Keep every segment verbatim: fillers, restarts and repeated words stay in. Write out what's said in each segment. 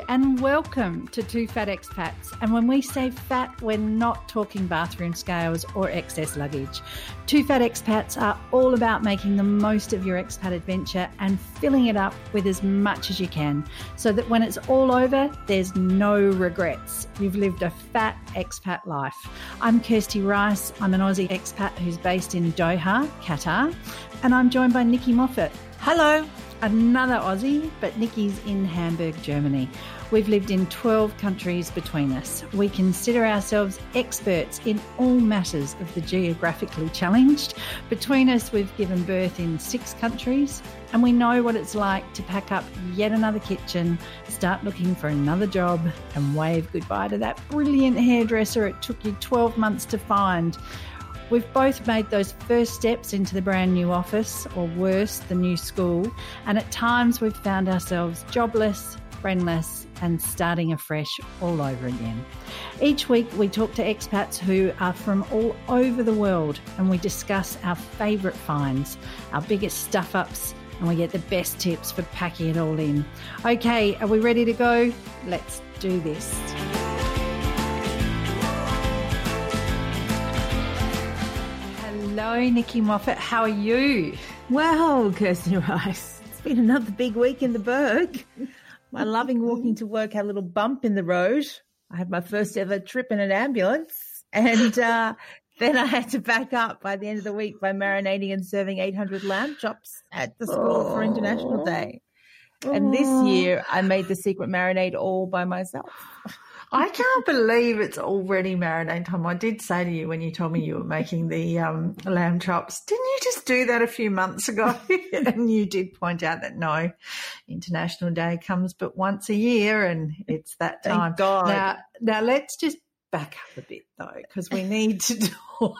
and welcome to Two Fat Expats. And when we say fat, we're not talking bathroom scales or excess luggage. Two Fat Expats are all about making the most of your expat adventure and filling it up with as much as you can, so that when it's all over, there's no regrets. You've lived a fat expat life. I'm Kirsty Rice. I'm an Aussie expat who's based in Doha, Qatar, and I'm joined by Nikki Moffat. Hello. Another Aussie, but Nikki's in Hamburg, Germany. We've lived in twelve countries between us. We consider ourselves experts in all matters of the geographically challenged. Between us, we've given birth in six countries, and we know what it's like to pack up yet another kitchen, start looking for another job, and wave goodbye to that brilliant hairdresser it took you twelve months to find. We've both made those first steps into the brand new office, or worse, the new school, and at times we've found ourselves jobless, friendless, and starting afresh all over again. Each week we talk to expats who are from all over the world, and we discuss our favourite finds, our biggest stuff-ups, and we get the best tips for packing it all in. Okay, are we ready to go? Let's do this. Hello, Nikki Moffat. How are you? Well, Kirsty Rice, it's been another big week in the Berg. My loving walking to work had a little bump in the road. I had my first ever trip in an ambulance, and uh, then I had to back up by the end of the week by marinating and serving eight hundred lamb chops at the school oh. for International Day. Oh. And this year I made the secret marinade all by myself. I can't believe it's already marinade time. I did say to you when you told me you were making the um, lamb chops, didn't you just do that a few months ago? And you did point out that no, International Day comes but once a year, and it's that time. Thank God. Now, now let's just back up a bit though, because we need to talk.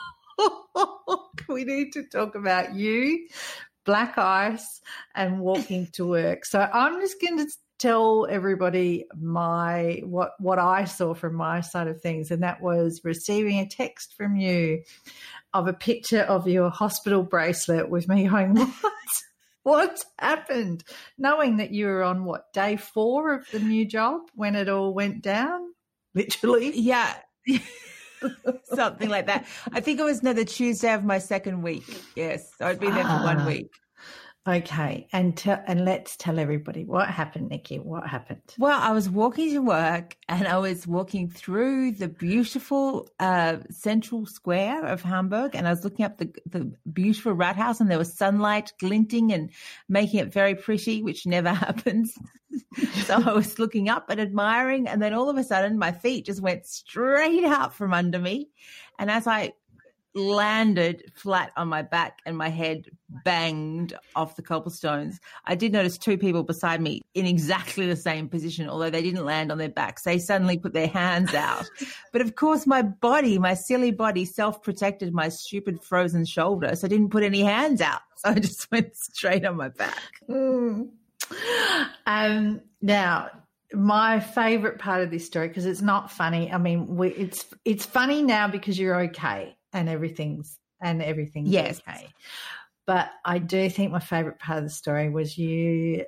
we need to talk about you, black ice, and walking to work. So I'm just going to tell everybody my what what I saw from my side of things, and that was receiving a text from you of a picture of your hospital bracelet with me going, what? What's happened? Knowing that you were on, what, day four of the new job when it all went down, literally? Yeah. Something like that. I think it was no, the Tuesday of my second week. Yes, so I'd been there ah. for one week. Okay, and te- and let's tell everybody what happened, Nikki. What happened? Well, I was walking to work, and I was walking through the beautiful uh, central square of Hamburg, and I was looking up the the beautiful Rathaus, and there was sunlight glinting and making it very pretty, which never happens. So I was looking up and admiring, and then all of a sudden my feet just went straight out from under me, and as I landed flat on my back and my head banged off the cobblestones, I did notice two people beside me in exactly the same position, although they didn't land on their backs. They suddenly put their hands out. But of course my body, my silly body, self-protected my stupid frozen shoulder, so I didn't put any hands out. So I just went straight on my back. Mm. Um, now, my favourite part of this story, because it's not funny. I mean, we, it's it's funny now because you're okay. And everything's and everything's yes. okay. But I do think my favourite part of the story was you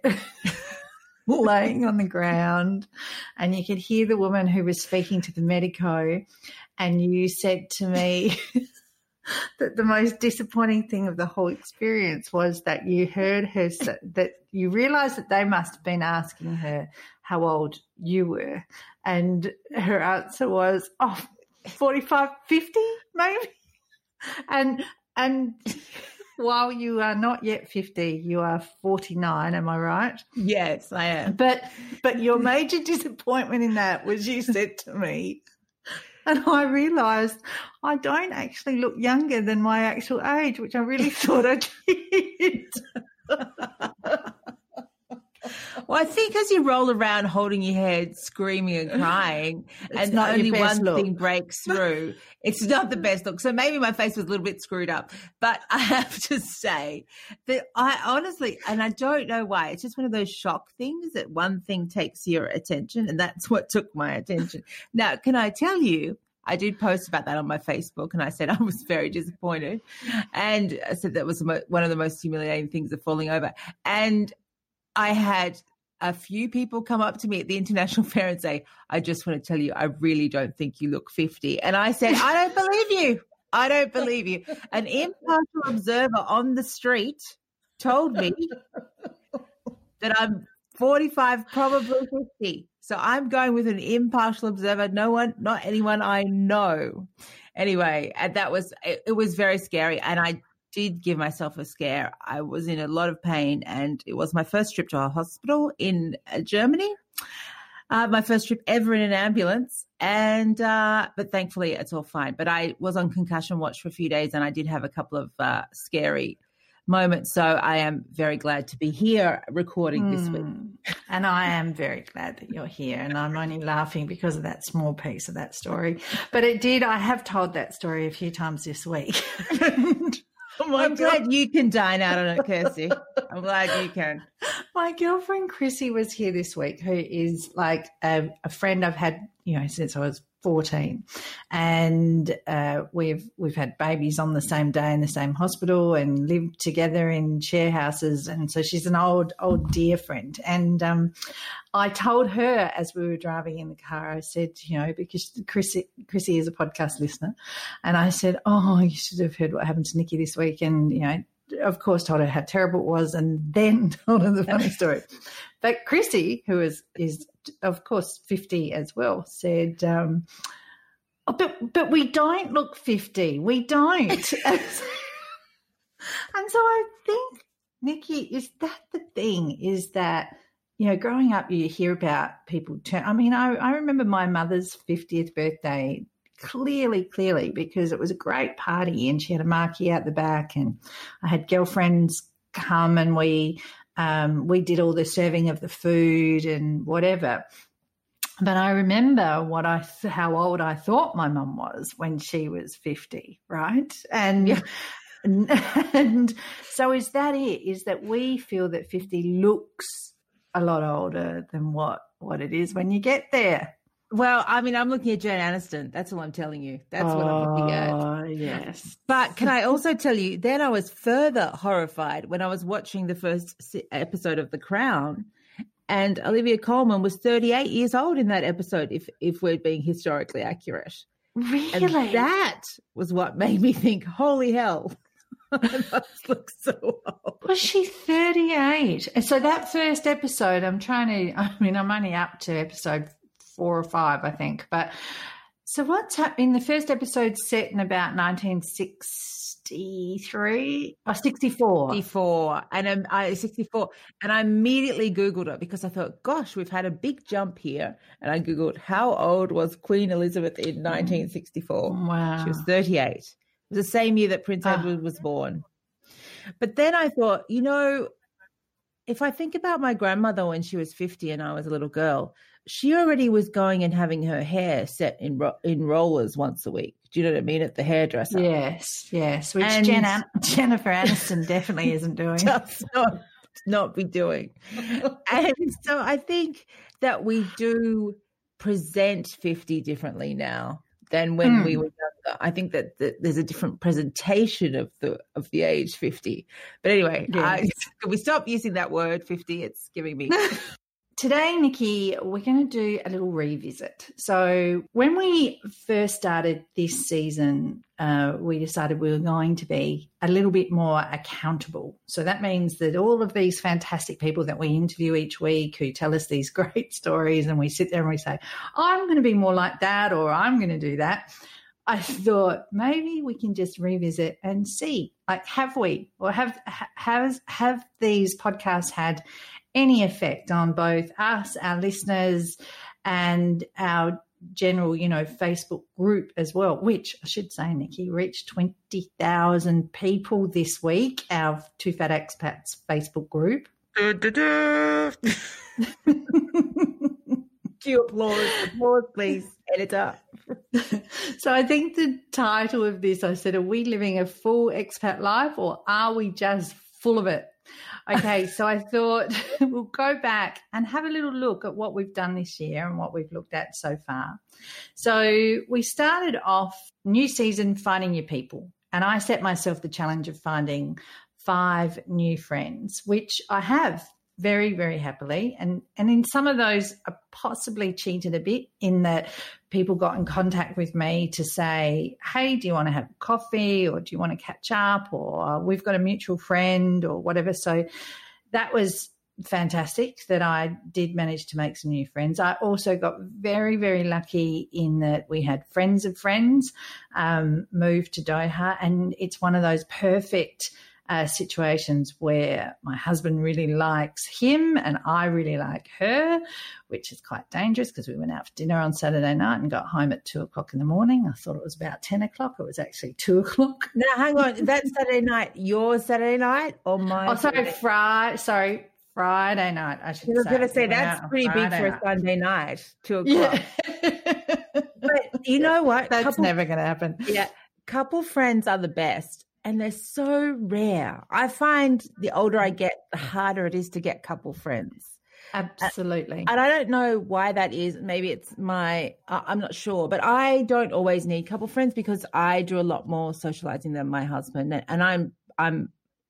laying on the ground, and you could hear the woman who was speaking to the medico, and you said to me that the most disappointing thing of the whole experience was that you heard her that you realised that they must have been asking her how old you were, and her answer was, oh, forty-five, fifty maybe. And and while you are not yet fifty, you are forty-nine, am I right? Yes, I am. But but your major disappointment in that was you said to me, and I realised I don't actually look younger than my actual age, which I really thought I did. Well, I think as you roll around holding your head, screaming and crying, it's and not only one look. thing breaks through, it's not the best look. So maybe my face was a little bit screwed up. But I have to say that I honestly, and I don't know why, it's just one of those shock things that one thing takes your attention, and that's what took my attention. Now, can I tell you, I did post about that on my Facebook, and I said I was very disappointed, and I said that was one of the most humiliating things of falling over. And I had a few people come up to me at the International Fair and say, I just want to tell you, I really don't think you look fifty. And I said, I don't believe you. I don't believe you. An impartial observer on the street told me that I'm forty-five, probably fifty. So I'm going with an impartial observer. No one, not anyone I know. Anyway, and that was, it, it was very scary. And I did give myself a scare. I was in a lot of pain, and it was my first trip to a hospital in uh, Germany. Uh, my first trip ever in an ambulance. And, uh, but thankfully it's all fine. But I was on concussion watch for a few days, and I did have a couple of uh, scary moment. So I am very glad to be here recording this week. And I am very glad that you're here, and I'm only laughing because of that small piece of that story. But it did, I have told that story a few times this week. Oh I'm God. glad you can dine out on it, Kirsty. I'm glad you can. My girlfriend Chrissy was here this week, who is like a, a friend I've had, you know, since I was fourteen, and uh, we've we've had babies on the same day in the same hospital and lived together in share houses, and so she's an old old dear friend. And um, I told her as we were driving in the car, I said, you know, because Chrissy Chrissy is a podcast listener, and I said, oh, you should have heard what happened to Nikki this week, and you know, of course, told her how terrible it was, and then told her the funny story. But Chrissy, who is is of course fifty as well, said, um, oh, but but we don't look fifty. We don't. And so I think, Nikki, is that the thing? Is that, you know, growing up, you hear about people turn. I mean, I, I remember my mother's fiftieth birthday clearly, clearly, because it was a great party, and she had a marquee out the back, and I had girlfriends come, and we um, we did all the serving of the food and whatever. But I remember what I th- how old I thought my mum was when she was fifty, right? And yeah. and, and so is that it? Is that we feel that fifty looks a lot older than what what it is when you get there? Well, I mean, I'm looking at Jen Aniston. That's all I'm telling you. That's oh, what I'm looking at. Oh, yes. But can I also tell you, then I was further horrified when I was watching the first episode of The Crown, and Olivia Colman was thirty-eight years old in that episode, if if we're being historically accurate. Really? And that was what made me think, holy hell, that looks so old. Was she thirty-eight? And so that first episode, I'm trying to, I mean, I'm only up to episode four or five, I think. But so what's happening? The first episode set in about nineteen sixty-three or sixty-four. sixty-four. And um, I sixty-four. And I immediately Googled it because I thought, gosh, we've had a big jump here. And I Googled, how old was Queen Elizabeth in nineteen sixty-four? Wow. She was thirty-eight. It was the same year that Prince Edward oh. was born. But then I thought, you know, if I think about my grandmother when she was fifty and I was a little girl, she already was going and having her hair set in ro- in rollers once a week. Do you know what I mean? At the hairdresser. Yes, yes. Which and Jen An- Jennifer Aniston definitely isn't doing. Does not, not be doing. And so I think that we do present fifty differently now than when mm. we were younger. I think that the, there's a different presentation of the of the age fifty. But anyway, yes. I, can we stop using that word fifty? It's giving me... Today, Nikki, we're going to do a little revisit. So when we first started this season, uh, we decided we were going to be a little bit more accountable. So that means that all of these fantastic people that we interview each week who tell us these great stories, and we sit there and we say, I'm going to be more like that, or I'm going to do that. I thought maybe we can just revisit and see, like, have we, or have, have, have these podcasts had any effect on both us, our listeners, and our general, you know, Facebook group as well, which I should say, Nikki, reached twenty thousand people this week, our Two Fat Expats Facebook group. Cue applause, applause, please, editor. So I think the title of this, I said, are we living a full expat life, or are we just full of it? Okay, so I thought we'll go back and have a little look at what we've done this year and what we've looked at so far. So we started off new season, finding your people, and I set myself the challenge of finding five new friends, which I have very, very happily. And, and in some of those, I possibly cheated a bit in that people got in contact with me to say, hey, do you want to have coffee, or do you want to catch up, or we've got a mutual friend or whatever. So that was fantastic that I did manage to make some new friends. I also got very, very lucky in that we had friends of friends um, move to Doha, and it's one of those perfect uh, situations where my husband really likes him and I really like her, which is quite dangerous because we went out for dinner on Saturday night and got home at two o'clock in the morning. I thought it was about ten o'clock. It was actually two o'clock. Now, hang on. That's Saturday night, your Saturday night or my Oh, sorry, Saturday? Friday. Sorry. Friday night, I should I was say. going to say, We went that's out on pretty big Friday for a night. Sunday night, two o'clock. Yeah. But you know what? That's Couple- never going to happen. Yeah, couple friends are the best, and they're so rare. I find the older I get, the harder it is to get couple friends. Absolutely. And I don't know why that is. Maybe it's my, uh, I'm not sure, but I don't always need couple friends because I do a lot more socializing than my husband. And I'm, I'm,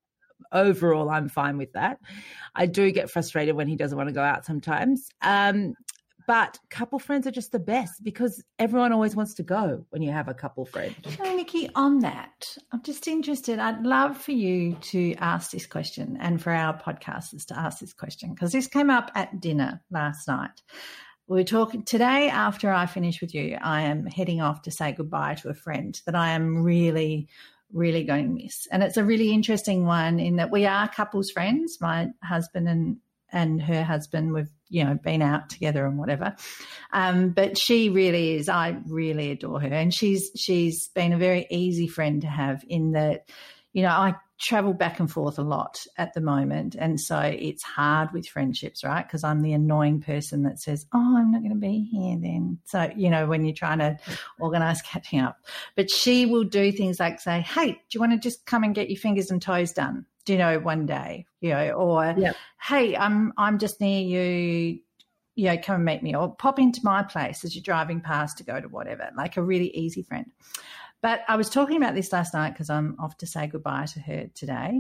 overall, I'm fine with that. I do get frustrated when he doesn't want to go out sometimes. Um, but couple friends are just the best because everyone always wants to go when you have a couple friend. So, Nikki, on that, I'm just interested. I'd love for you to ask this question and for our podcasters to ask this question because this came up at dinner last night. We were talking today after I finish with you, I am heading off to say goodbye to a friend that I am really, really going to miss. And it's a really interesting one in that we are couples friends, my husband and and her husband. We've, you know, been out together and whatever. Um, but she really is, I really adore her. And she's she's been a very easy friend to have in that, you know, I travel back and forth a lot at the moment. And so it's hard with friendships, right? Because I'm the annoying person that says, oh, I'm not going to be here then. So, you know, when you're trying to organise catching up. But she will do things like say, hey, do you want to just come and get your fingers and toes done? Do you know, one day, you know, or, Yep. hey, I'm I'm just near you, you know, come and meet me, or pop into my place as you're driving past to go to whatever, like a really easy friend. But I was talking about this last night because I'm off to say goodbye to her today.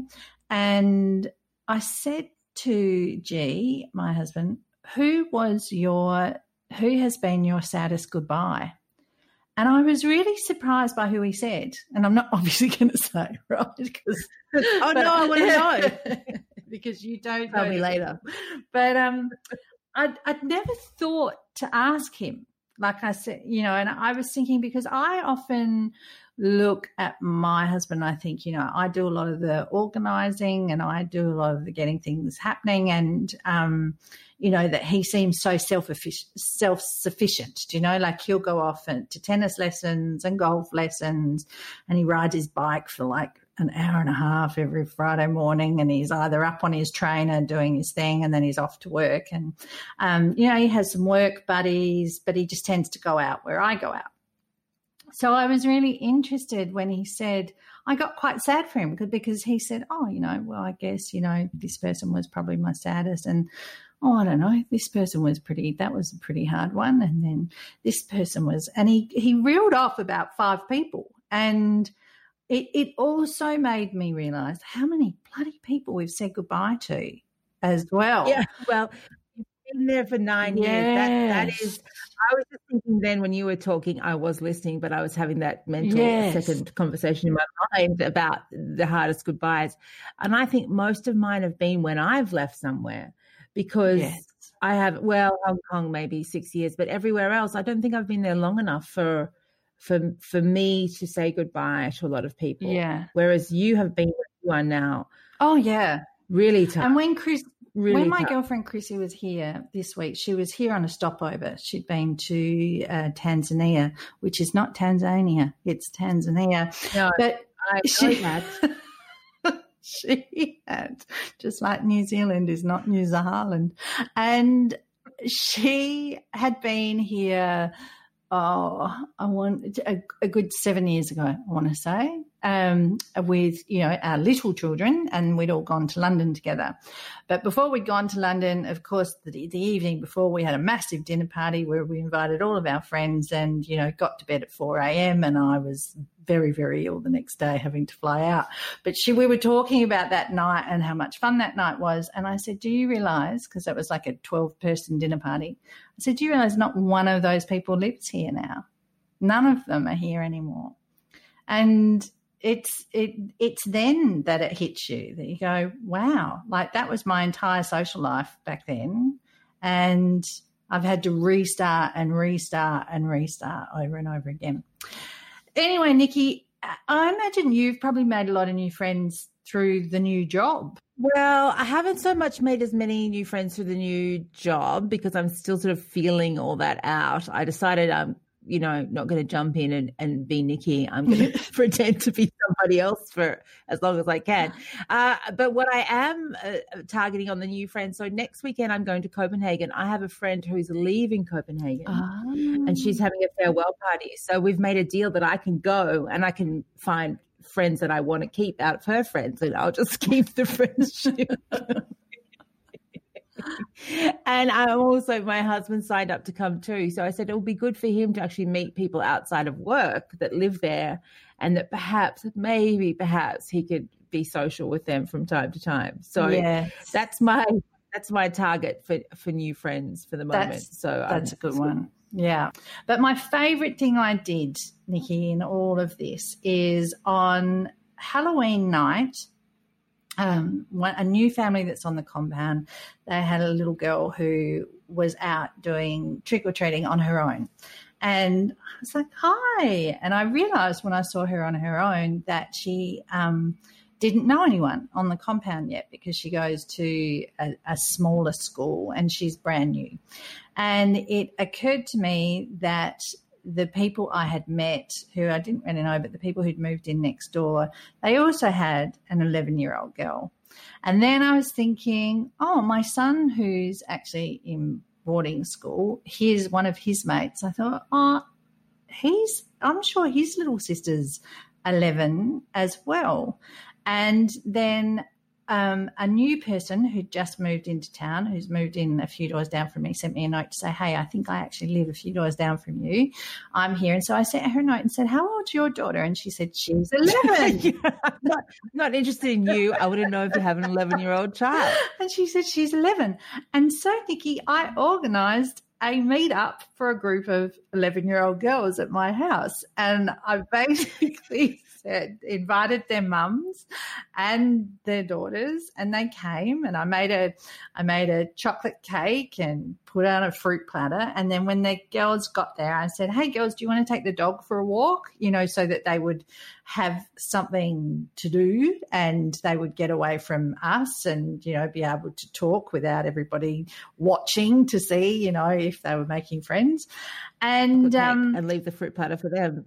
And I said to G, my husband, who was your, who has been your saddest goodbye? And I was really surprised by who he said. And I'm not obviously going to say, right? Because Oh, no, I want to know. because you don't Tell know me the- later. But um, I'd, I'd never thought to ask him. Like I said, you know, and I was thinking because I often look at my husband, I think, you know, I do a lot of the organising and I do a lot of the getting things happening and, um, you know, that he seems so self-sufficient, do you know, like he'll go off and, to tennis lessons and golf lessons and he rides his bike for like an hour and a half every Friday morning and he's either up on his trainer doing his thing and then he's off to work. And, um, you know, he has some work buddies, but he just tends to go out where I go out. So I was really interested when he said, I got quite sad for him because he said, oh, you know, well, I guess, you know, this person was probably my saddest. And, oh, I don't know, this person was pretty, that was a pretty hard one. And then this person was, and he, he reeled off about five people. And it, it also made me realise how many bloody people we've said goodbye to as well. Yeah, well, you've been there for nine years. That, that Yes. is, I was just thinking then when you were talking, I was listening, but I was having that mental Yes. second conversation in my mind about the hardest goodbyes. And I think most of mine have been when I've left somewhere because Yes. I have, well, Hong Kong maybe six years, but everywhere else, I don't think I've been there long enough for for for me to say goodbye to a lot of people. Yeah. Whereas you have been where you are now, Oh, yeah. really tough. And when Chris, really when my tough. girlfriend Chrissy was here this week, she was here on a stopover. She'd been to uh, Tanzania, which is not Tanzania, it's Tanzania. No, But I know she, that. she had, just like New Zealand is not New Zealand, and she had been here. Oh, I want a, a good seven years ago, I want to say, um, with, you know, our little children, and we'd all gone to London together. But before we'd gone to London, of course, the, the evening before, we had a massive dinner party where we invited all of our friends and, you know, got to bed at four a.m. and I was very, very ill the next day, having to fly out. But she, we were talking about that night and how much fun that night was. And I said, do you realise, because that was like a twelve-person dinner party, I said, do you realise not one of those people lives here now? None of them are here anymore. And it's it it's then that it hits you, that you go, wow, like that was my entire social life back then. And I've had to restart and restart and restart over and over again. Anyway, Nikki, I imagine you've probably made a lot of new friends through the new job. Well, I haven't so much made as many new friends through the new job because I'm still sort of feeling all that out. I decided I'm, you know, not going to jump in and, and be Nikki. I'm going to pretend to be somebody else for as long as I can. Uh, but what I am uh, targeting on the new friends, so next weekend I'm going to Copenhagen. I have a friend who's leaving Copenhagen Oh. and she's having a farewell party. So we've made a deal that I can go and I can find friends that I want to keep out of her friends, and I'll just keep the friendship. And I'm also, my husband signed up to come too. So I said it will be good for him to actually meet people outside of work that live there, and that perhaps, maybe, perhaps he could be social with them from time to time. So yes. that's my that's my target for, for new friends for the moment. That's, so that's um, a good one. Yeah. But my favourite thing I did, Nikki, in all of this is on Halloween night, um, one, a new family that's on the compound, they had a little girl who was out doing trick-or-treating on her own. And I was like, hi. And I realised when I saw her on her own that she um, didn't know anyone on the compound yet, because she goes to a, a smaller school and she's brand new. And it occurred to me that the people I had met, who I didn't really know, but the people who'd moved in next door, they also had an eleven-year-old girl. And then I was thinking, oh, my son, who's actually in boarding school, here's one of his mates. I thought, oh, he's, I'm sure his little sister's eleven as well. And then um, a new person who'd just moved into town, who's moved in a few doors down from me, sent me a note to say, hey, I think I actually live a few doors down from you. I'm here. And so I sent her a note and said, how old's your daughter? And she said, she's eleven. yeah, not, not interested in you. I wouldn't know if you have an eleven-year-old child. And she said, she's eleven. And so, Nikki, I organised a meet-up for a group of eleven-year-old girls at my house. And I basically said, invited their mums and their daughters, and they came, and I made a I made a chocolate cake and put on a fruit platter. And then when the girls got there, I said, hey, girls, do you want to take the dog for a walk? You know, so that they would have something to do and they would get away from us and, you know, be able to talk without everybody watching to see, you know, if they were making friends. And um, and leave the fruit platter for them.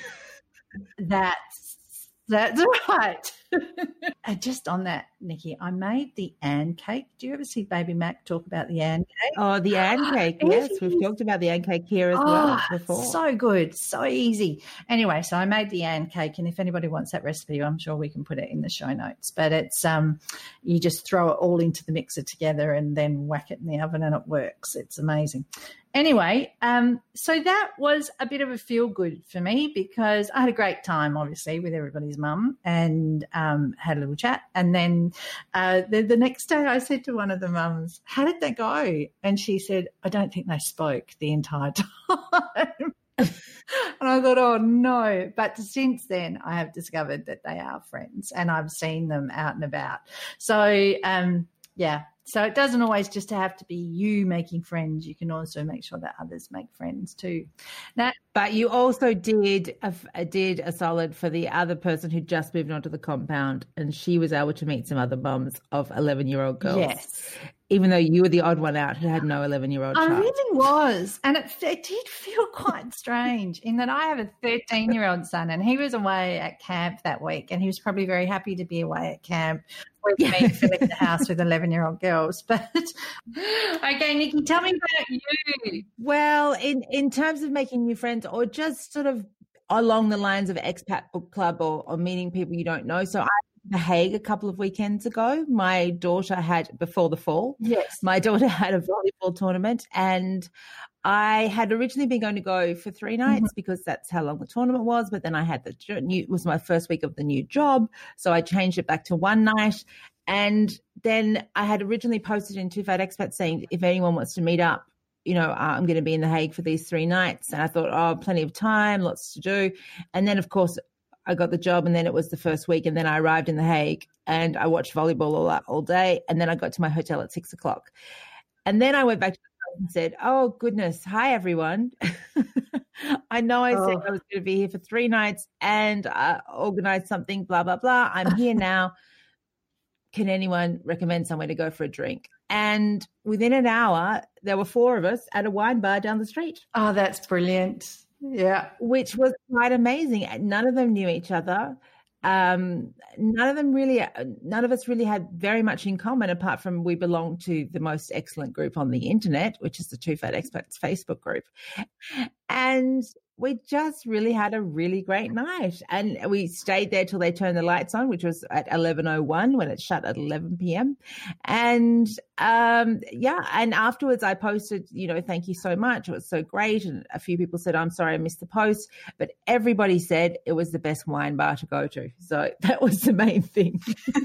That's that's right. And just on that, Nikki, I made the Anne cake. Do you ever see Baby Mac talk about the Anne cake? Oh, the Anne cake. Yes, we've talked about the Anne cake here as oh, well before. So good, so easy. Anyway, so I made the Anne cake, and if anybody wants that recipe, I'm sure we can put it in the show notes. But it's um, you just throw it all into the mixer together and then whack it in the oven, and it works. It's amazing. Anyway, um, so that was a bit of a feel-good for me, because I had a great time, obviously, with everybody's mum, and um, had a little chat. And then uh, the, the next day I said to one of the mums, how did that go? And she said, I don't think they spoke the entire time. And I thought, oh, no. But since then, I have discovered that they are friends, and I've seen them out and about. So, um, yeah. So it doesn't always just have to be you making friends. You can also make sure that others make friends too. Now, but you also did a, did a solid for the other person who just moved onto the compound, and she was able to meet some other mums of eleven-year-old girls. Yes. Even though you were the odd one out who had no eleven-year-old child. I really was. And it, it did feel quite strange in that I have a thirteen-year-old son, and he was away at camp that week, and he was probably very happy to be away at camp with me filling the house with eleven-year-old girls. But okay, Nikki, tell me about you. Well, in, in terms of making new friends, or just sort of along the lines of expat book club, or, or meeting people you don't know. So I The Hague a couple of weekends ago. My daughter had, before the fall, Yes. my daughter had a volleyball tournament, and I had originally been going to go for three nights mm-hmm. because that's how long the tournament was. But then I had the new, it was my first week of the new job. So I changed it back to one night. And then I had originally posted in Two Fat Expats saying, if anyone wants to meet up, you know, uh, I'm going to be in The Hague for these three nights. And I thought, oh, plenty of time, lots to do. And then, of course, I got the job, and then it was the first week, and then I arrived in The Hague, and I watched volleyball all, all day, and then I got to my hotel at six o'clock. And then I went back to the house and said, oh, goodness, hi, everyone. I know I oh. said I was going to be here for three nights and uh, organize something, blah, blah, blah. I'm here now. Can anyone recommend somewhere to go for a drink? And within an hour, there were four of us at a wine bar down the street. Oh, that's brilliant. Yeah. Which was quite amazing. None of them knew each other. Um, none of them really, none of us really had very much in common, apart from we belong to the most excellent group on the internet, which is the Two Fat Expats Facebook group. And we just really had a really great night. And we stayed there till they turned the lights on, which was at eleven oh one, when it shut at eleven p.m. And um, yeah, and afterwards I posted, you know, thank you so much. It was so great. And a few people said, I'm sorry I missed the post. But everybody said it was the best wine bar to go to. So that was the main thing.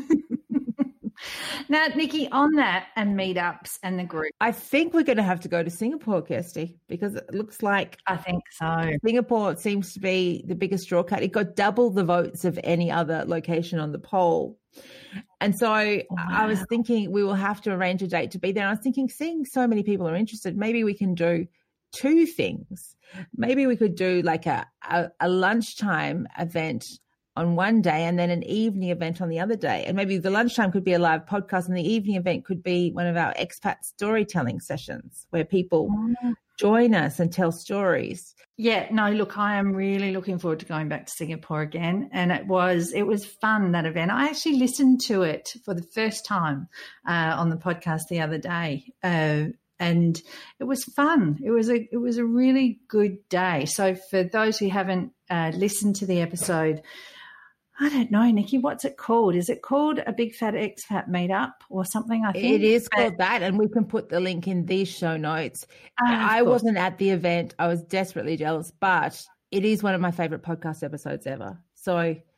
Now, Nikki, on that and meetups and the group, I think we're going to have to go to Singapore, Kirsty, because it looks like I think so. Singapore seems to be the biggest draw cut. It got double the votes of any other location on the poll. And so wow. I was thinking we will have to arrange a date to be there. And I was thinking, seeing so many people are interested, maybe we can do two things. Maybe we could do like a, a, a lunchtime event on one day and then an evening event on the other day. And maybe the lunchtime could be a live podcast and the evening event could be one of our expat storytelling sessions where people mm. join us and tell stories. Yeah, no, look, I am really looking forward to going back to Singapore again. And it was it was fun, that event. I actually listened to it for the first time uh, on the podcast the other day. Uh, and it was fun. It was a it was a really good day. So for those who haven't uh, listened to the episode, I don't know, Nikki, what's it called? Is it called a Big Fat Expat Meetup or something? I think it is called that, and we can put the link in these show notes. Uh, I wasn't at the event. I was desperately jealous, but it is one of my favorite podcast episodes ever. So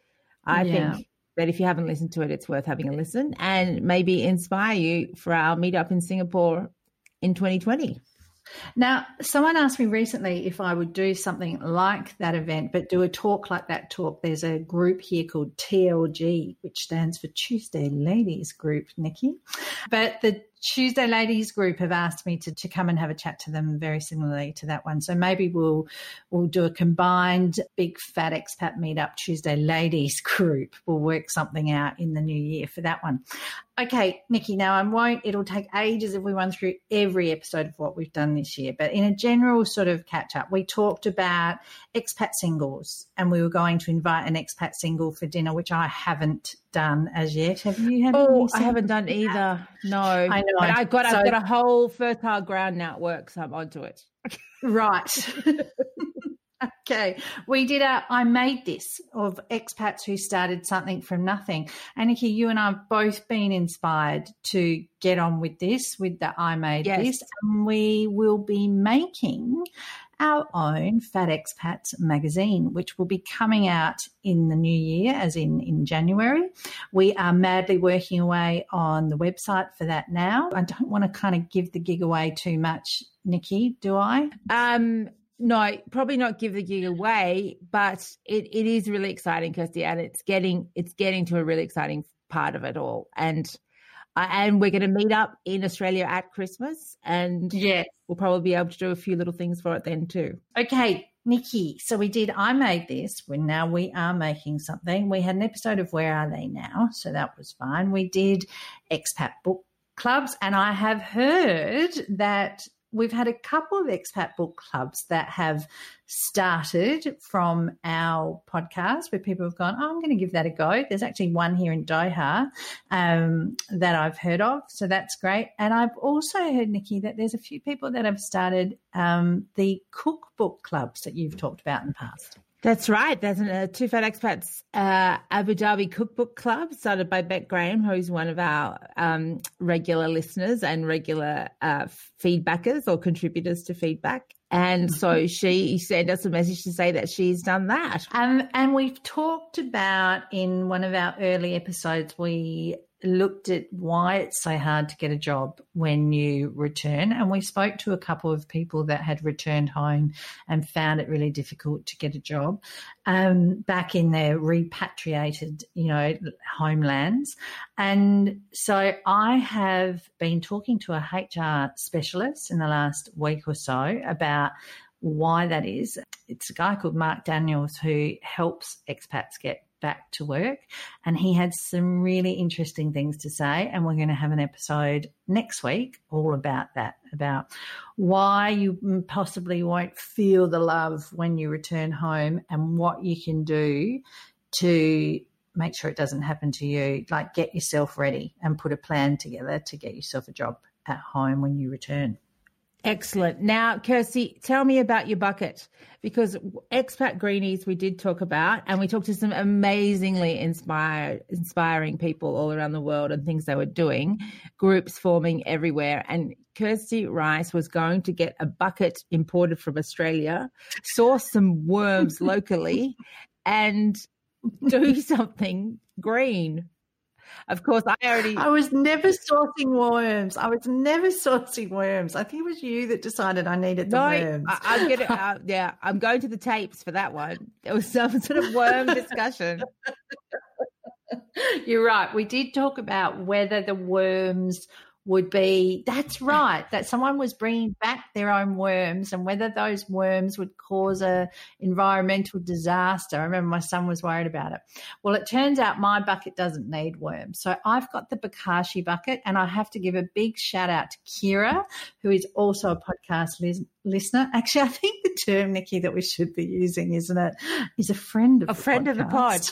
I yeah. think that if you haven't listened to it, it's worth having a listen and maybe inspire you for our meetup in Singapore in twenty twenty. Now, someone asked me recently if I would do something like that event, but do a talk like that talk. There's a group here called T L G, which stands for Tuesday Ladies Group, Nikki. But the Tuesday Ladies Group have asked me to, to come and have a chat to them very similarly to that one. So maybe we'll we'll do a combined Big Fat Expat Meetup Tuesday Ladies Group. We'll work something out in the new year for that one. Okay, Nikki, now I won't, it'll take ages if we run through every episode of what we've done this year, but in a general sort of catch up, we talked about expat singles and we were going to invite an expat single for dinner, which I haven't done as yet. Have you? Have oh, I haven't done either. No, I know. But I've got, so, I've got a whole fertile ground now at work, so I'm onto it. Right. Okay. We did a I Made This of expats who started something from nothing. And Nikki, you and I have both been inspired to get on with this, with the I Made yes. This. And we will be making our own Fat Expats magazine, which will be coming out in the new year, as in, in January. We are madly working away on the website for that now. I don't want to kind of give the gig away too much, Nikki, do I? Um. No, probably not give the gig away, but it, it is really exciting, Kirsty, and it's getting it's getting to a really exciting part of it all. And uh, and we're going to meet up in Australia at Christmas, and yes. we'll probably be able to do a few little things for it then too. Okay, Nikki, so we did I Made This. When now we are making something. We had an episode of Where Are They Now? So that was fine. We did expat book clubs, and I have heard that we've had a couple of expat book clubs that have started from our podcast where people have gone, oh, I'm going to give that a go. There's actually one here in Doha um, that I've heard of, so that's great. And I've also heard, Nikki, that there's a few people that have started um, the cookbook clubs that you've talked about in the past. That's right. There's a Two Fat Expats uh, Abu Dhabi Cookbook Club started by Beck Graham, who's one of our um, regular listeners and regular uh, feedbackers or contributors to feedback. And so she sent us a message to say that she's done that. Um, and we've talked about in one of our early episodes, we looked at why it's so hard to get a job when you return. And we spoke to a couple of people that had returned home and found it really difficult to get a job um, back in their repatriated, you know, homelands. And so I have been talking to a H R specialist in the last week or so about why that is. It's a guy called Mark Daniels who helps expats get back to work, and he had some really interesting things to say, and we're going to have an episode next week all about that, about why you possibly won't feel the love when you return home and what you can do to make sure it doesn't happen to you. Like, get yourself ready and put a plan together to get yourself a job at home when you return. Excellent. Now, Kirsty, tell me about your bucket, because Expat Greenies we did talk about, and we talked to some amazingly inspired, inspiring people all around the world and things they were doing, groups forming everywhere. And Kirsty Rice was going to get a bucket imported from Australia, source some worms locally, and do something green. Of course, I already... I was never sourcing worms. I was never sourcing worms. I think it was you that decided I needed the no, worms. I, I'm gonna, uh, yeah, I'm going to the tapes for that one. There was some sort of worm discussion. You're right. We did talk about whether the worms would be, that's right, that someone was bringing back their own worms and whether those worms would cause a environmental disaster. I remember my son was worried about it. Well, it turns out my bucket doesn't need worms. So I've got the Bokashi bucket, and I have to give a big shout out to Kira, who is also a podcast lis- listener. Actually, I think the term, Nikki, that we should be using, isn't it, is a friend of a the friend podcast. of the pod.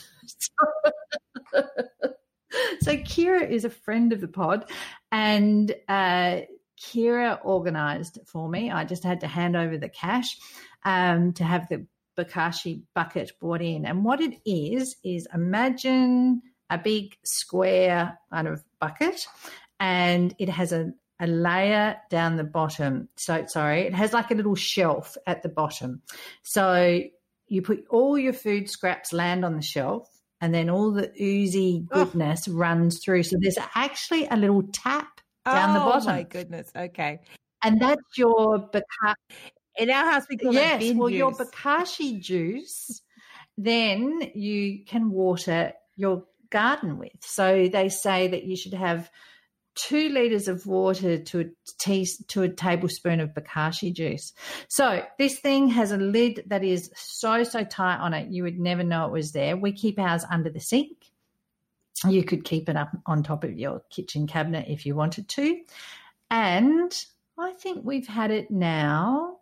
So Kira is a friend of the pod, and uh, Kira organised for me. I just had to hand over the cash um, to have the Bokashi bucket brought in. And what it is, is imagine a big square kind of bucket, and it has a, a layer down the bottom. So, sorry, it has like a little shelf at the bottom. So you put all your food scraps land on the shelf, and then all the oozy goodness oh. runs through. So there's actually a little tap down oh, the bottom. Oh, my goodness. Okay. And that's your Bokashi. In our house, we call yes, it bin well, juice. your Bokashi juice, then you can water your garden with. So they say that you should have two litres of water to a, tea, to a tablespoon of Bokashi juice. So this thing has a lid that is so, so tight on it, you would never know it was there. We keep ours under the sink. You could keep it up on top of your kitchen cabinet if you wanted to. And I think we've had it now.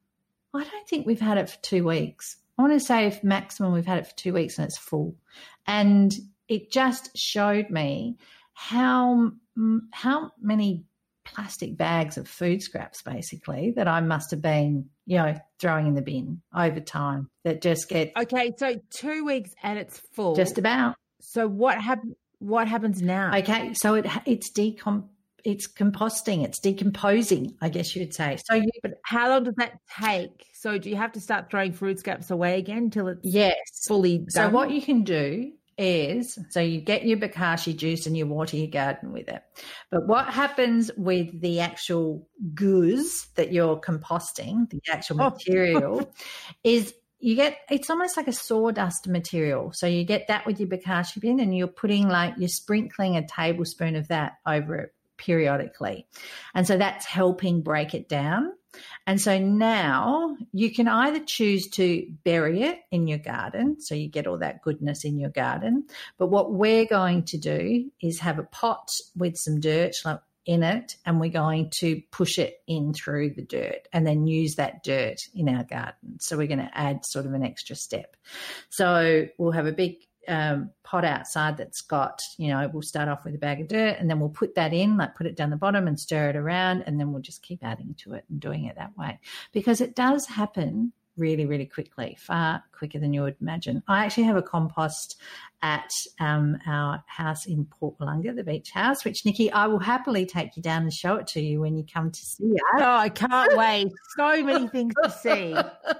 I don't think we've had it for two weeks. I want to say if maximum we've had it for two weeks and it's full. And it just showed me how how many plastic bags of food scraps basically that I must have been, you know, throwing in the bin over time that just get okay. So two weeks and it's full. Just about. So what happens? What happens now? Okay, so it it's decom it's composting, it's decomposing, I guess you'd say. So you, but how long does that take? So do you have to start throwing food scraps away again until it's yes fully done? So what you can do is, so you get your Bokashi juice and you water your garden with it. But what happens with the actual goose that you're composting, the actual material, is you get, it's almost like a sawdust material. So you get that with your Bokashi bin, and you're putting like, you're sprinkling a tablespoon of that over it periodically. And so that's helping break it down. And so now you can either choose to bury it in your garden, so you get all that goodness in your garden. But what we're going to do is have a pot with some dirt in it, and we're going to push it in through the dirt and then use that dirt in our garden. So we're going to add sort of an extra step. So we'll have a big um, pot outside that's got, you know, we'll start off with a bag of dirt, and then we'll put that in, like put it down the bottom and stir it around, and then we'll just keep adding to it and doing it that way. Because it does happen really, really quickly, far quicker than you would imagine. I actually have a compost at um, our house in Port Wollonga, the beach house, which, Nikki, I will happily take you down and show it to you when you come to see it. Oh, I can't wait. So many things to see.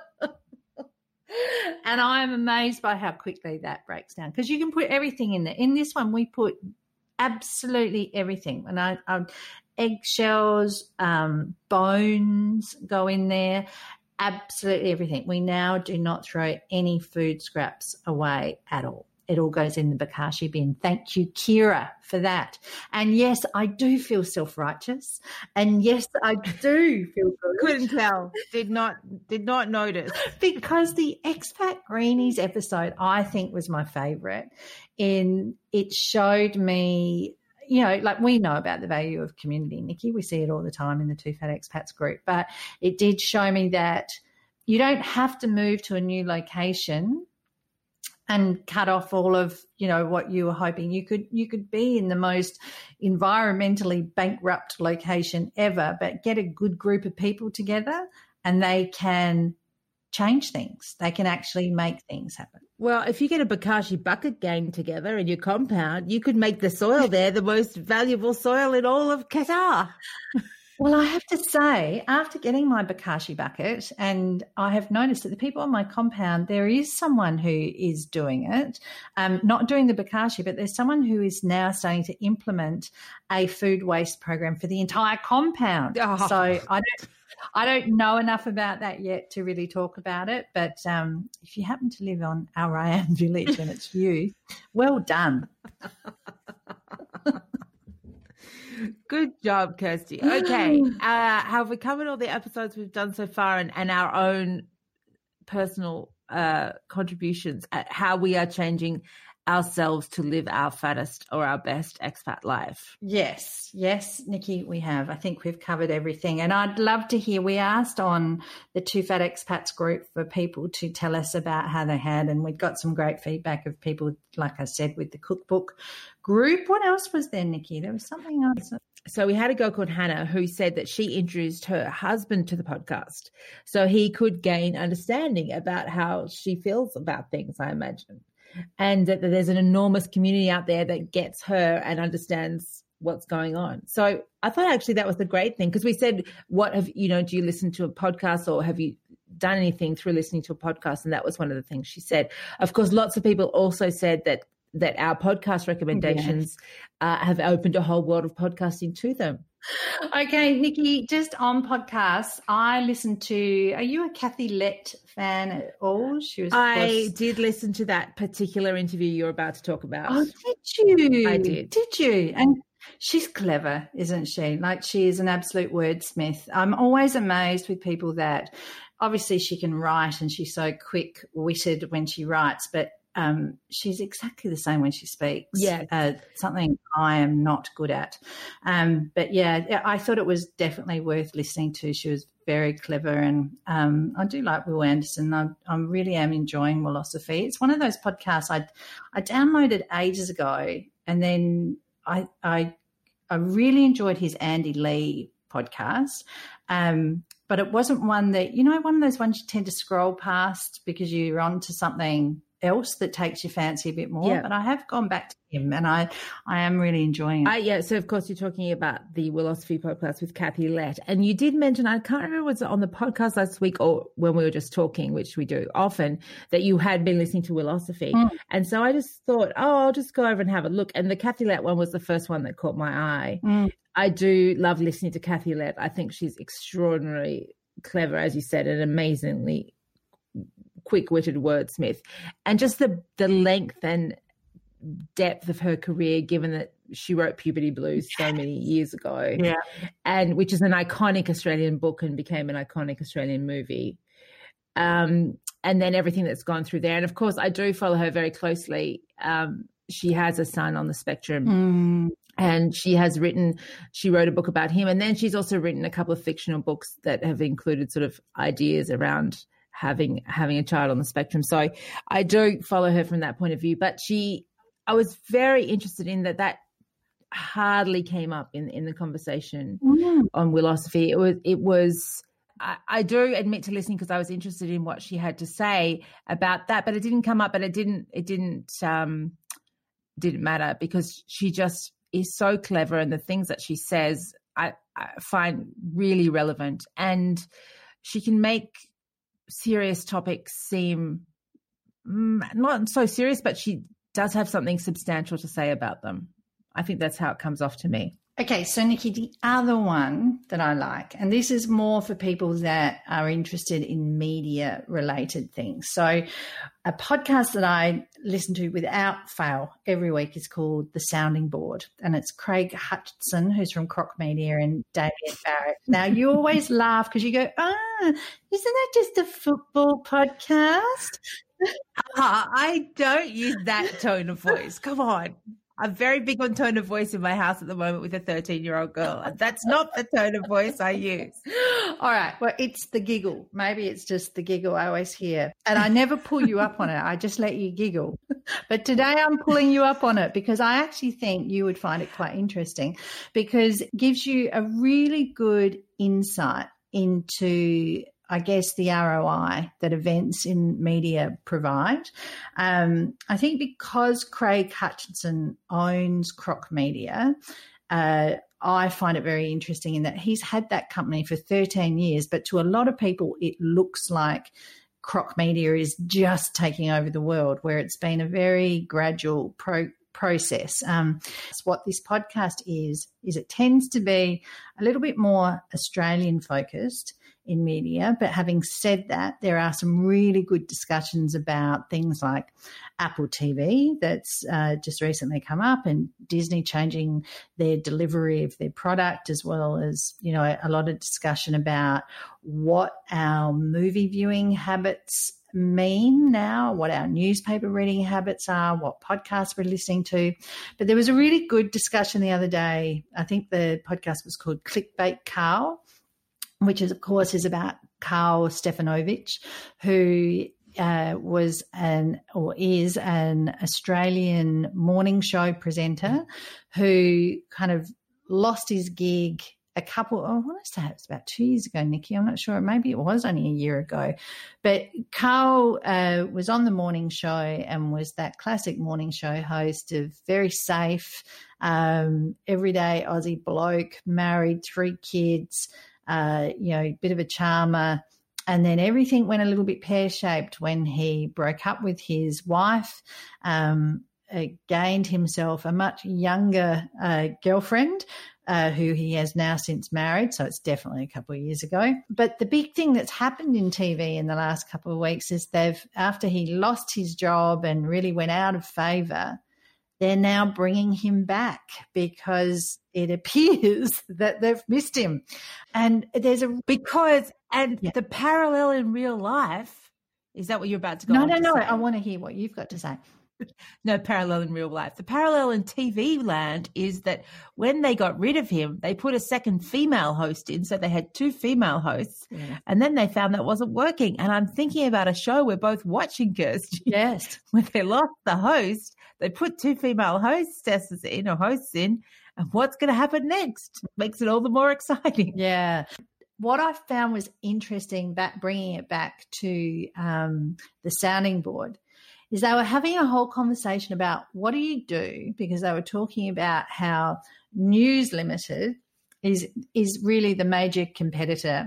And I'm amazed by how quickly that breaks down, because you can put everything in there. In this one, we put absolutely everything. And I, I eggshells, um, bones go in there, absolutely everything. We now do not throw any food scraps away at all. It all goes in the Bokashi bin. Thank you, Kira, for that. And yes, I do feel self-righteous. And yes, I do feel good. Couldn't tell. Did not did not notice. Because the Expat Greenies episode, I think, was my favourite. In it showed me, you know, like we know about the value of community, Nikki. We see it all the time in the Two Fat Expats group. But it did show me that you don't have to move to a new location and cut off all of, you know, what you were hoping. You could you could be in the most environmentally bankrupt location ever, but get a good group of people together and they can change things. They can actually make things happen. Well, if you get a Bokashi bucket gang together in your compound, you could make the soil there the most valuable soil in all of Qatar. Well, I have to say, after getting my Bokashi bucket, and I have noticed that the people on my compound, there is someone who is doing it, um, not doing the Bokashi, but there's someone who is now starting to implement a food waste program for the entire compound. Oh. So I don't, I don't know enough about that yet to really talk about it. But um, if you happen to live on Al Rayyan Village and it's you, well done. Good job, Kirsty. Okay. Uh, have we covered all the episodes we've done so far and, and our own personal uh, contributions at how we are changing ourselves to live our fattest or our best expat life? Yes, yes, Nikki, we have. I think we've covered everything. And I'd love to hear, we asked on the Two Fat Expats group for people to tell us about how they had, and we'd got some great feedback of people, like I said, with the cookbook group. What else was there, Nikki? There was something else. So we had a girl called Hannah who said that she introduced her husband to the podcast so he could gain understanding about how she feels about things, I imagine. And that there's an enormous community out there that gets her and understands what's going on. So I thought actually that was the great thing, because we said, what have, you know, do you listen to a podcast or have you done anything through listening to a podcast? And that was one of the things she said. Of course, lots of people also said that that our podcast recommendations yes. uh, have opened a whole world of podcasting to them. Okay, Nikki, just on podcasts, I listened to, are you a Kathy Lett fan at all? She was. I did listen to that particular interview you're about to talk about. Oh, did you? I did. Did you? And she's clever, isn't she? Like, she is an absolute wordsmith. I'm always amazed with people that, obviously she can write and she's so quick-witted when she writes, but Um, she's exactly the same when she speaks. Yeah. Uh, something I am not good at. Um, but, yeah, I thought it was definitely worth listening to. She was very clever, and um, I do like Will Anderson. I, I really am enjoying Willosophy. It's one of those podcasts I I downloaded ages ago, and then I I, I really enjoyed his Andy Lee podcast. Um, but it wasn't one that, you know, one of those ones you tend to scroll past because you're on to something else that takes your fancy a bit more. Yeah. But I have gone back to him, and I, I am really enjoying it. Uh, yeah, so of course you're talking about the Willosophy podcast with Kathy Lett, and you did mention, I can't remember was it on the podcast last week or when we were just talking, which we do often, that you had been listening to Willosophy. Mm. And so I just thought, oh, I'll just go over and have a look. And the Kathy Lett one was the first one that caught my eye. Mm. I do love listening to Kathy Lett. I think she's extraordinarily clever, as you said, and amazingly quick-witted wordsmith, and just the the length and depth of her career, given that she wrote Puberty Blues so many years ago, yeah, and which is an iconic Australian book and became an iconic Australian movie, um, and then everything that's gone through there. And of course, I do follow her very closely. Um, she has a son on the spectrum. Mm. And she has written, she wrote a book about him, and then she's also written a couple of fictional books that have included sort of ideas around having having a child on the spectrum. So I do follow her from that point of view. But she, I was very interested in that that hardly came up in, in the conversation mm. on Willosophy. It was, it was I, I do admit to listening because I was interested in what she had to say about that, but it didn't come up. But it didn't. It didn't. Um, didn't matter because she just is so clever, and the things that she says I, I find really relevant, and she can make serious topics seem mm, not so serious, but she does have something substantial to say about them. I think that's how it comes off to me. Okay, so Nikki, the other one that I like, and this is more for people that are interested in media-related things. So a podcast that I listen to without fail every week is called The Sounding Board, and it's Craig Hutchinson, who's from Croc Media, and Damien Barrett. Now, you always laugh because you go, ah, isn't that just a football podcast? Uh, I don't use that tone of voice. Come on. I'm very big on tone of voice in my house at the moment with a thirteen-year-old girl. And that's not the tone of voice I use. All right. Well, it's the giggle. Maybe it's just the giggle I always hear. And I never pull you up on it. I just let you giggle. But today I'm pulling you up on it because I actually think you would find it quite interesting because it gives you a really good insight into, I guess, the R O I that events in media provide. Um, I think because Craig Hutchinson owns Croc Media, uh, I find it very interesting in that he's had that company for thirteen years, but to a lot of people, it looks like Croc Media is just taking over the world, where it's been a very gradual pro- process. Um, what this podcast is, is it tends to be a little bit more Australian focused in media. But having said that, there are some really good discussions about things like Apple T V that's uh, just recently come up, and Disney changing their delivery of their product, as well as, you know, a lot of discussion about what our movie viewing habits mean now, what our newspaper reading habits are, what podcasts we're listening to. But there was a really good discussion the other day. I think the podcast was called Clickbait Carl, which is, of course, is about Carl Stefanovic, who uh, was an or is an Australian morning show presenter who kind of lost his gig a couple, I want to say it was about two years ago, Nikki. I'm not sure. Maybe it was only a year ago. But Carl uh, was on the morning show and was that classic morning show host of very safe, um, everyday Aussie bloke, married, three kids, uh, you know, bit of a charmer. And then everything went a little bit pear-shaped when he broke up with his wife, um, uh, gained himself a much younger uh, girlfriend, Uh, who he has now since married, so it's definitely a couple of years ago. But the big thing that's happened in T V in the last couple of weeks is they've, after he lost his job and really went out of favour, they're now bringing him back because it appears that they've missed him. And there's a... Because, and yeah. the parallel in real life, is that what you're about to go no, on No, to no, no, say? I want to hear what you've got to say. No parallel in real life. The parallel in T V land is that when they got rid of him, they put a second female host in. So they had two female hosts, Yeah. and then they found that wasn't working. And I'm thinking about a show we're both watching, Kirsty. Yes. When they lost the host, they put two female hostesses in or hosts in. And what's going to happen next? Makes it all the more exciting. Yeah. What I found was interesting, back bringing it back to um, the sounding board, is they were having a whole conversation about what do you do, because they were talking about how News Limited is is really the major competitor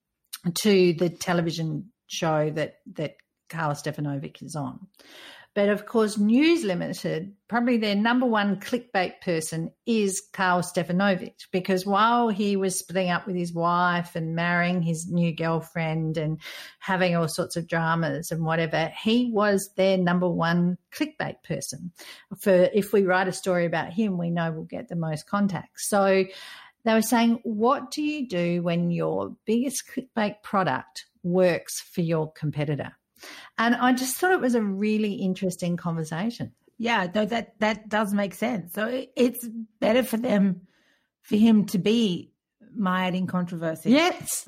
to the television show that that Carl Stefanovic is on. But, of course, News Limited, probably their number one clickbait person is Carl Stefanovic, because while he was splitting up with his wife and marrying his new girlfriend and having all sorts of dramas and whatever, he was their number one clickbait person. For if we write a story about him, we know we'll get the most contacts. So they were saying, what do you do when your biggest clickbait product works for your competitor? And I just thought it was a really interesting conversation. Yeah, no, that, that does make sense. So it, it's better for them, for him to be mired in controversy. Yes.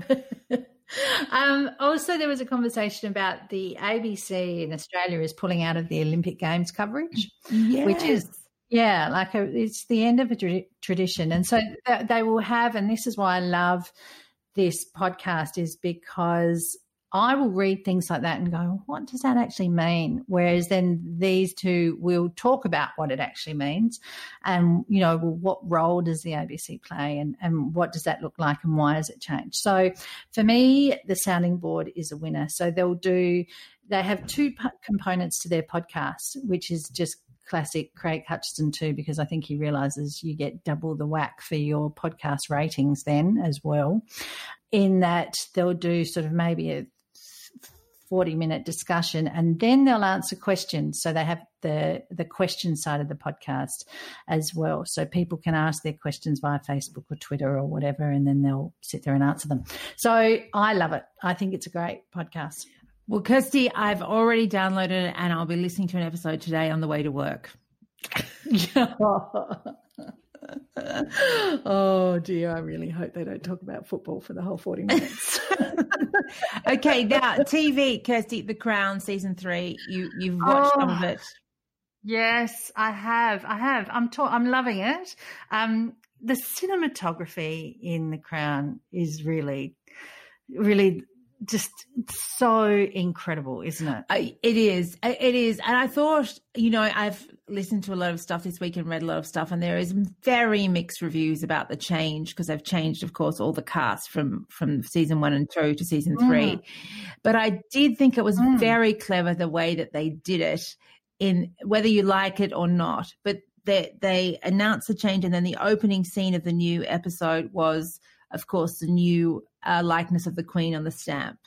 um, also, there was a conversation about the A B C in Australia is pulling out of the Olympic Games coverage, yes. which is, yeah, like a, it's the end of a tra- tradition. And so th- they will have, and this is why I love this podcast is because I will read things like that and go, what does that actually mean? Whereas then these two will talk about what it actually means and, you know, well, what role does the A B C play and, and what does that look like and why has it changed? So for me, the sounding board is a winner. So they'll do, they have two p- components to their podcast, which is just classic Craig Hutchinson too, because I think he realises you get double the whack for your podcast ratings then as well, in that they'll do sort of maybe a forty minute discussion and then they'll answer questions. So they have the, the question side of the podcast as well. So people can ask their questions via Facebook or Twitter or whatever, and then they'll sit there and answer them. So I love it. I think it's a great podcast. Well, Kirsty, I've already downloaded it and I'll be listening to an episode today on the way to work. Oh dear, I really hope they don't talk about football for the whole forty minutes. Okay, now T V, Kirsty, The Crown season three. You you've watched oh, some of it. Yes, I have. I have. I'm ta- I'm loving it. Um, the cinematography in The Crown is really, really just so incredible, isn't it? I, it is. It is. And I thought, you know, I've listened to a lot of stuff this week and read a lot of stuff, and there is very mixed reviews about the change because they've changed, of course, all the cast from, from season one and two to season three. Mm. But I did think it was mm. very clever the way that they did it, in whether you like it or not. But they, they announced the change, and then the opening scene of the new episode was, of course, the new uh, likeness of the Queen on the stamp.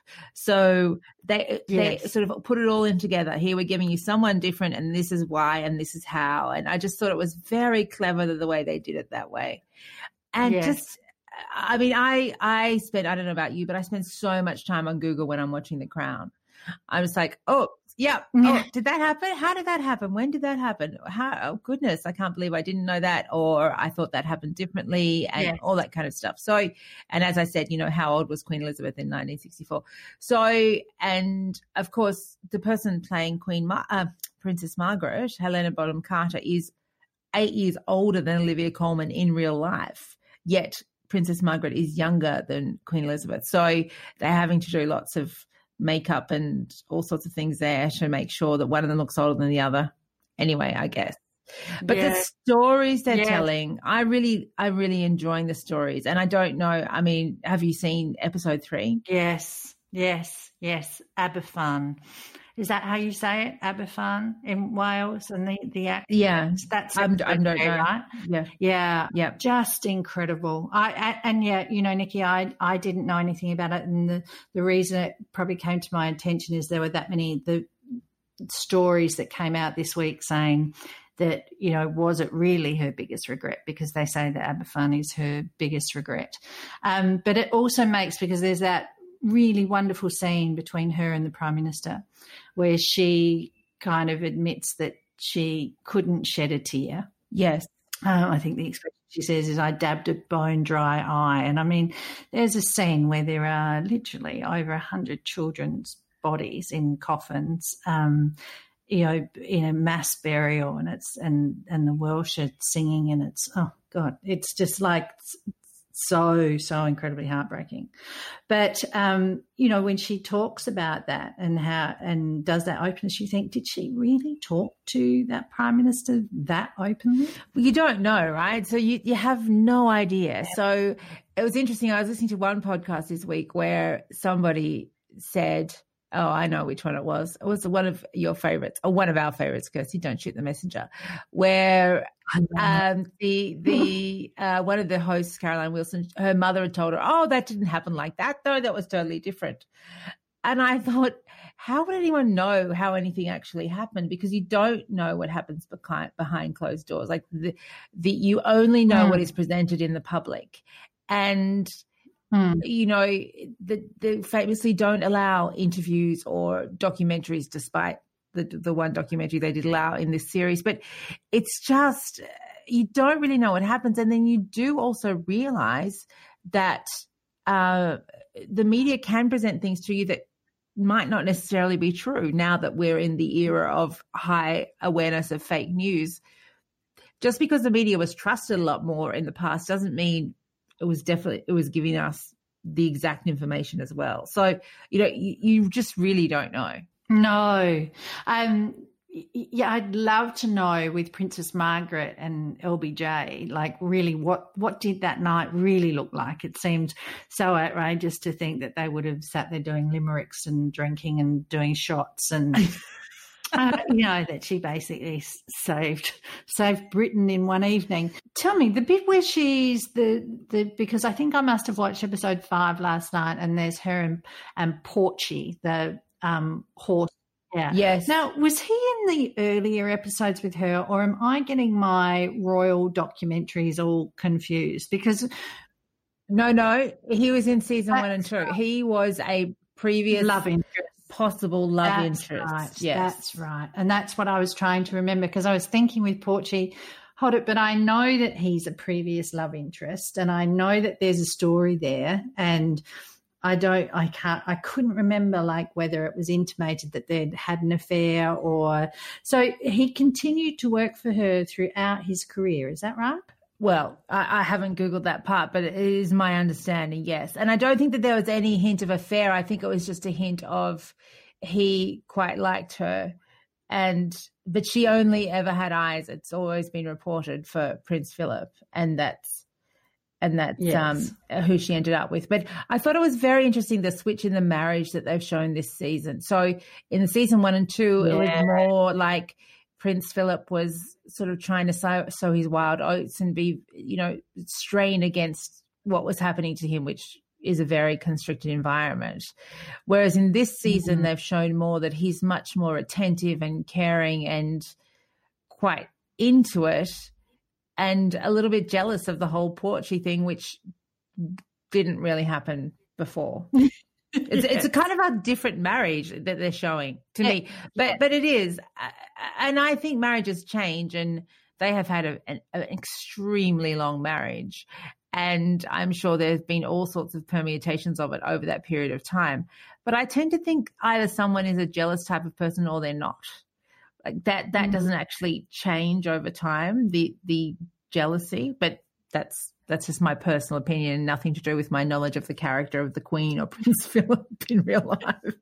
So they yes. they sort of put it all in together. Here we're giving you someone different, and this is why, and this is how. And I just thought it was very clever the way they did it that way. And yes. just, I mean, I I spent, I don't know about you, but I spend so much time on Google when I'm watching The Crown. I was like, oh, yeah. Oh, did that happen? How did that happen? When did that happen? How? Oh, goodness, I can't believe I didn't know that, or I thought that happened differently, and yes. all that kind of stuff. So, and as I said, you know, how old was Queen Elizabeth in nineteen sixty-four? So, and of course, the person playing Queen Mar- uh, Princess Margaret, Helena Bonham Carter, is eight years older than Olivia Colman in real life, yet Princess Margaret is younger than Queen Elizabeth. So they're having to do lots of makeup and all sorts of things there to make sure that one of them looks older than the other. Anyway, I guess. But yeah. the stories they're yeah. telling, I really, I really enjoying the stories. And I don't know, I mean, have you seen episode three? Yes, yes, yes. Aberfan. Is that how you say it? Aberfan in Wales, and the the act. Yeah, that's I'm, I don't know, right? Yeah, yeah, yeah. Just incredible. I, I and yeah, you know, Nikki, I I didn't know anything about it, and the the reason it probably came to my attention is there were that many the stories that came out this week saying that, you know, was it really her biggest regret? Because they say that Aberfan is her biggest regret. Um, but it also makes, because there's that really wonderful scene between her and the Prime Minister where she kind of admits that she couldn't shed a tear. Yes. Uh, I think the expression she says is, I dabbed a bone dry eye. And I mean, there's a scene where there are literally over a hundred children's bodies in coffins, um, you know, in a mass burial, and it's, and, and the Welsh are singing, and it's, oh God, it's just like so, so incredibly heartbreaking. But, um, you know, when she talks about that and how, and does that openness, you think, did she really talk to that Prime Minister that openly? Well, you don't know, right? So you, you have no idea. Yeah. So it was interesting. I was listening to one podcast this week where somebody said, oh, I know which one it was. It was one of your favorites, or one of our favorites, Kirsty, don't shoot the messenger, where um, the the uh, one of the hosts, Caroline Wilson, her mother had told her, oh, that didn't happen like that, though. That was totally different. And I thought, how would anyone know how anything actually happened? Because you don't know what happens behind, behind closed doors. Like the, the you only know mm. what is presented in the public. And Mm. you know, the, the famously don't allow interviews or documentaries, despite the the one documentary they did allow in this series. But it's just, you don't really know what happens. And then you do also realize that uh, the media can present things to you that might not necessarily be true now that we're in the era of high awareness of fake news. Just because the media was trusted a lot more in the past doesn't mean it was definitely, it was giving us the exact information as well. So, you know, you, you just really don't know. No. Um, yeah, I'd love to know with Princess Margaret and L B J, like really what, what did that night really look like? It seemed so outrageous to think that they would have sat there doing limericks and drinking and doing shots and, uh, you know, that she basically saved saved Britain in one evening. Tell me, the bit where she's the, the because I think I must have watched episode five last night and there's her and, and Porchy, the um, horse. Yeah. Yes. Now, was he in the earlier episodes with her, or am I getting my royal documentaries all confused? Because no, no, he was in season one and two. Right. He was a previous love interest, possible love that's interest. Right. Yes, that's right, and that's what I was trying to remember because I was thinking with Porchy, hold it, but I know that he's a previous love interest, and I know that there's a story there, and I don't, I can't, I couldn't remember like whether it was intimated that they'd had an affair or, so he continued to work for her throughout his career. Is that right? Well, I, I haven't Googled that part, but it is my understanding, yes. And I don't think that there was any hint of affair. I think it was just a hint of he quite liked her and, but she only ever had eyes. It's always been reported for Prince Philip, and that's, And that's yes. um, who she ended up with. But I thought it was very interesting, the switch in the marriage that they've shown this season. So in the season one and two, yeah. it was more like Prince Philip was sort of trying to sow, sow his wild oats and be, you know, strain against what was happening to him, which is a very constricted environment. Whereas in this season, mm-hmm. they've shown more that he's much more attentive and caring and quite into it, and a little bit jealous of the whole Porchy thing, which didn't really happen before. It's, yes. it's a kind of a different marriage that they're showing to me, but yeah. but it is, and I think marriages change, and they have had a, an, an extremely long marriage, and I'm sure there's been all sorts of permutations of it over that period of time. But I tend to think either someone is a jealous type of person or they're not. Like that, that mm. doesn't actually change over time, the the jealousy, but that's that's just my personal opinion, nothing to do with my knowledge of the character of the Queen or Prince Philip in real life.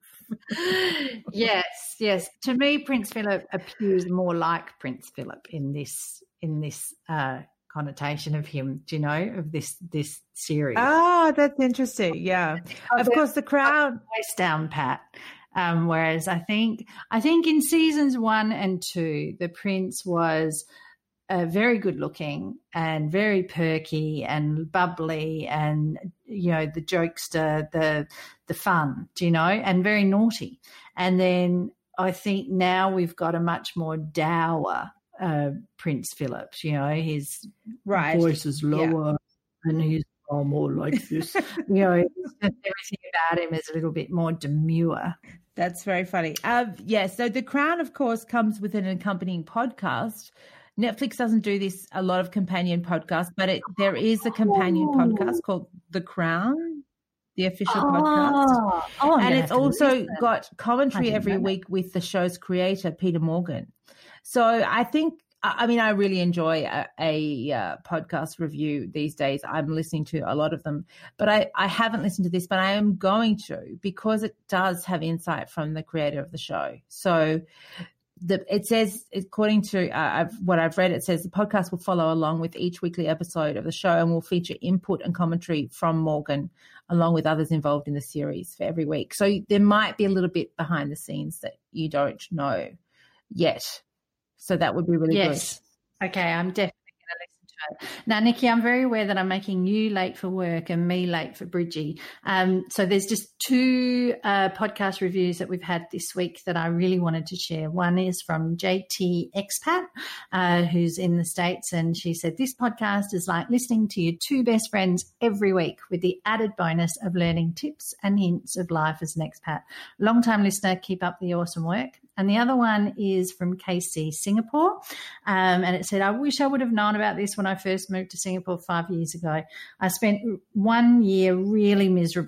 yes, yes. To me, Prince Philip appears more like Prince Philip in this in this uh, connotation of him. Do you know of this this series? Ah, that's interesting. Yeah, of course, the Crown. Face down, Pat. Um, whereas I think I think in seasons one and two, the Prince was uh, very good looking and very perky and bubbly and, you know, the jokester, the the fun, do you know, and very naughty. And then I think now we've got a much more dour uh, Prince Philip. You know, his right. voice is lower yeah. and he's oh, more like this. You know, everything about him is a little bit more demure. That's very funny. Um, yeah, so The Crown, of course, comes with an accompanying podcast. Netflix doesn't do this, a lot of companion podcasts, but it, there is a companion oh. podcast called The Crown, the official oh. podcast. Oh, and it's also got commentary every know. week with the show's creator, Peter Morgan. So I think, I mean, I really enjoy a, a uh, podcast review these days. I'm listening to a lot of them, but I, I haven't listened to this, but I am going to, because it does have insight from the creator of the show. So the, it says, according to uh, I've, what I've read, it says the podcast will follow along with each weekly episode of the show and will feature input and commentary from Morgan, along with others involved in the series for every week. So there might be a little bit behind the scenes that you don't know yet. So that would be really yes. good. Okay, I'm definitely going to listen to it. Now, Nikki, I'm very aware that I'm making you late for work and me late for Bridgie. Um, so there's just two uh, podcast reviews that we've had this week that I really wanted to share. One is from J T Expat, uh, who's in the States, and she said, this podcast is like listening to your two best friends every week with the added bonus of learning tips and hints of life as an expat. Long-time listener, keep up the awesome work. And the other one is from K C Singapore. Um, and it said, I wish I would have known about this when I first moved to Singapore five years ago. I spent one year really miserable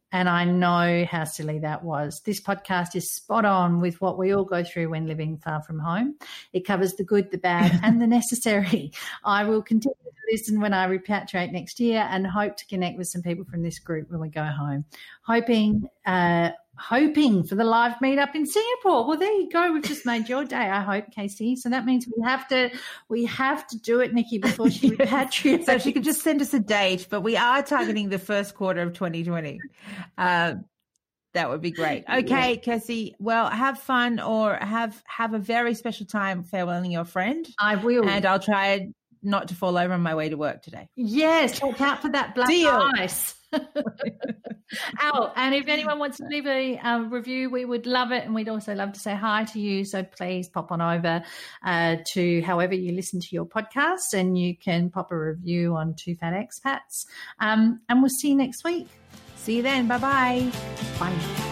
And I know how silly that was. This podcast is spot on with what we all go through when living far from home. It covers the good, the bad, and the necessary. I will continue to listen when I repatriate next year and hope to connect with some people from this group when we go home. Hoping, uh, hoping for the live meetup in Singapore. Well, there you go. We've just made your day, I hope, Casey. So that means we have to we have to do it, Nikki, before she repatriates. So she could just send us a date, but we are targeting the first quarter of twenty twenty. Uh, that would be great. Okay, yeah. Casey. Well, have fun or have have a very special time farewelling your friend. I will. And I'll try not to fall over on my way to work today. Yes, watch out for that black Deal. ice. Oh, and if anyone wants to leave a uh, review, we would love it, and we'd also love to say hi to you. So please pop on over uh, to however you listen to your podcast, and you can pop a review on Two Fat Expats. Um, and we'll see you next week. See you then. Bye-bye. Bye.